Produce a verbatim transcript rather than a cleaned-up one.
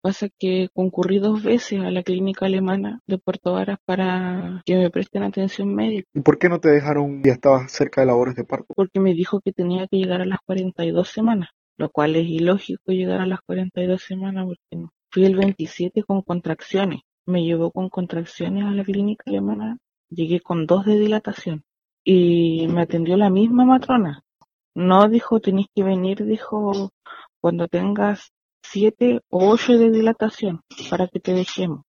Pasa que concurrí dos veces a la clínica alemana de Puerto Varas para que me presten atención médica, ¿Y por qué no te dejaron ya estabas cerca de labores de parto? porque me dijo que tenía que llegar a las cuarenta y dos semanas, lo cual es ilógico llegar a las cuarenta y dos semanas porque no. Fui el veintisiete con contracciones, me llevó con contracciones a la clínica alemana, llegué con dos de dilatación y me atendió la misma matrona. No dijo tenés que venir, dijo cuando tengas siete o ocho de dilatación para que te dejemos.